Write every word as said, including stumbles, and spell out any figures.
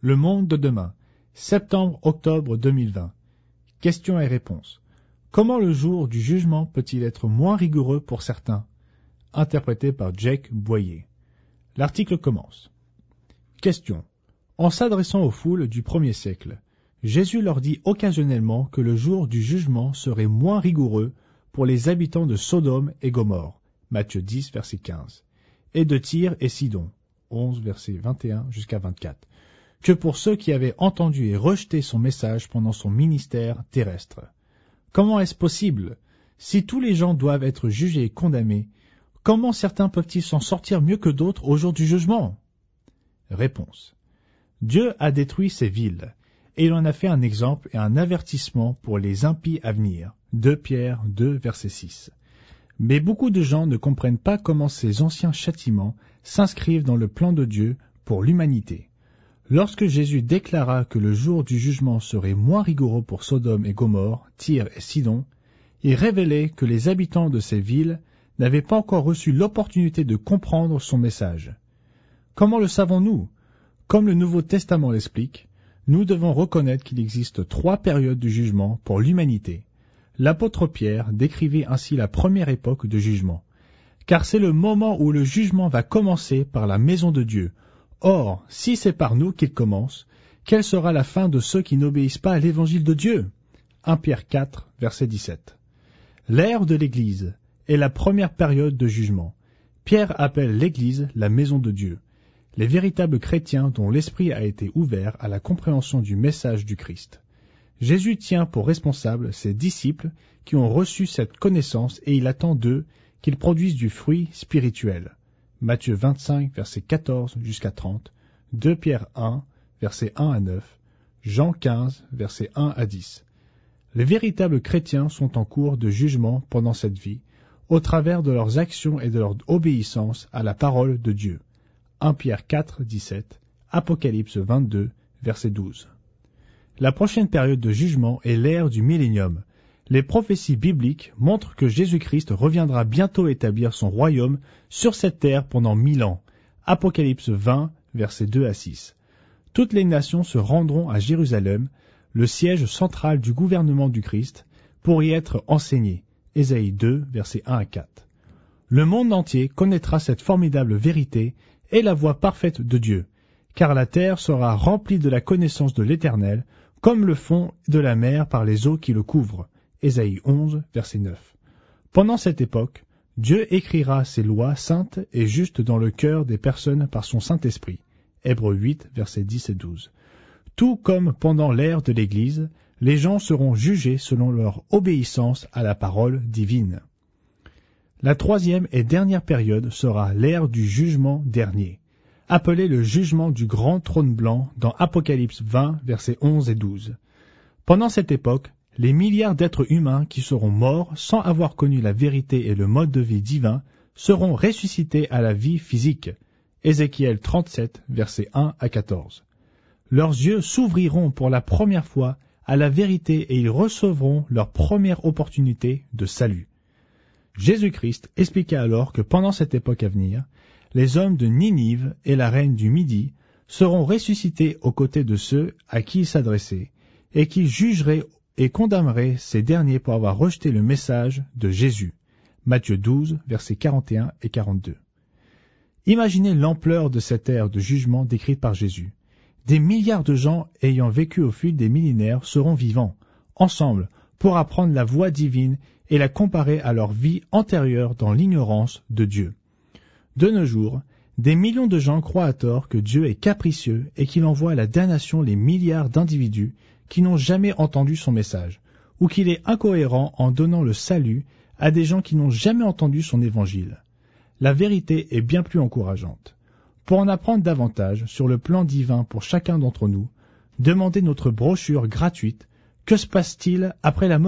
Le monde de demain, septembre-octobre deux mille vingt. Questions et réponses. Comment le jour du jugement peut-il être moins rigoureux pour certains? Interprété par Jake Boyer. L'article commence. Question. En s'adressant aux foules du premier siècle, Jésus leur dit occasionnellement que le jour du jugement serait moins rigoureux pour les habitants de Sodome et Gomorrhe, Matthieu dix, verset quinze, et de Tyr et Sidon, onze, verset vingt et un jusqu'à vingt-quatre, que pour ceux qui avaient entendu et rejeté son message pendant son ministère terrestre. Comment est-ce possible? Si tous les gens doivent être jugés et condamnés, comment certains peuvent-ils s'en sortir mieux que d'autres au jour du jugement? Réponse. Dieu a détruit ces villes, et il en a fait un exemple et un avertissement pour les impies à venir. deux Pierre deux, verset six. Mais beaucoup de gens ne comprennent pas comment ces anciens châtiments s'inscrivent dans le plan de Dieu pour l'humanité. Lorsque Jésus déclara que le jour du jugement serait moins rigoureux pour Sodome et Gomorrhe, Tyr et Sidon, il révélait que les habitants de ces villes n'avaient pas encore reçu l'opportunité de comprendre son message. Comment le savons-nous? Comme le Nouveau Testament l'explique, nous devons reconnaître qu'il existe trois périodes de jugement pour l'humanité. L'apôtre Pierre décrivait ainsi la première époque de jugement, car c'est le moment où le jugement va commencer par la maison de Dieu. Or, si c'est par nous qu'il commence, quelle sera la fin de ceux qui n'obéissent pas à l'évangile de Dieu? un Pierre quatre, verset dix-sept. L'ère de l'Église est la première période de jugement. Pierre appelle l'Église la maison de Dieu, les véritables chrétiens dont l'esprit a été ouvert à la compréhension du message du Christ. Jésus tient pour responsables ses disciples qui ont reçu cette connaissance et il attend d'eux qu'ils produisent du fruit spirituel. Matthieu vingt-cinq, verset quatorze jusqu'à trente, deux Pierre un, versets un à neuf, Jean quinze, versets un à dix. Les véritables chrétiens sont en cours de jugement pendant cette vie, au travers de leurs actions et de leur obéissance à la parole de Dieu. un Pierre quatre, dix-sept, Apocalypse vingt-deux, verset douze. La prochaine période de jugement est l'ère du millénium. Les prophéties bibliques montrent que Jésus-Christ reviendra bientôt établir son royaume sur cette terre pendant mille ans. Apocalypse vingt, versets deux à six. Toutes les nations se rendront à Jérusalem, le siège central du gouvernement du Christ, pour y être enseignées. Ésaïe deux, versets un à quatre. Le monde entier connaîtra cette formidable vérité et la voie parfaite de Dieu, car la terre sera remplie de la connaissance de l'Éternel, comme le fond de la mer par les eaux qui le couvrent. Ésaïe onze, verset neuf. Pendant cette époque, Dieu écrira ses lois saintes et justes dans le cœur des personnes par son Saint-Esprit. Hébreux huit, versets dix et douze. Tout comme pendant l'ère de l'Église, les gens seront jugés selon leur obéissance à la parole divine. La troisième et dernière période sera l'ère du jugement dernier, appelé le jugement du grand trône blanc dans Apocalypse vingt, versets onze et douze. Pendant cette époque, les milliards d'êtres humains qui seront morts sans avoir connu la vérité et le mode de vie divin seront ressuscités à la vie physique. Ézéchiel trente-sept, versets un à quatorze. Leurs yeux s'ouvriront pour la première fois à la vérité et ils recevront leur première opportunité de salut. Jésus-Christ expliqua alors que pendant cette époque à venir, les hommes de Ninive et la reine du Midi seront ressuscités aux côtés de ceux à qui il s'adressait et qui jugeraient et condamnerait ces derniers pour avoir rejeté le message de Jésus. Matthieu douze, versets quarante et un et quarante-deux. Imaginez l'ampleur de cette ère de jugement décrite par Jésus. Des milliards de gens ayant vécu au fil des millénaires seront vivants, ensemble, pour apprendre la voie divine et la comparer à leur vie antérieure dans l'ignorance de Dieu. De nos jours, des millions de gens croient à tort que Dieu est capricieux et qu'il envoie à la damnation les milliards d'individus qui n'ont jamais entendu son message, ou qu'il est incohérent en donnant le salut à des gens qui n'ont jamais entendu son évangile. La vérité est bien plus encourageante. Pour en apprendre davantage sur le plan divin pour chacun d'entre nous, demandez notre brochure gratuite « Que se passe-t-il après la mort ?»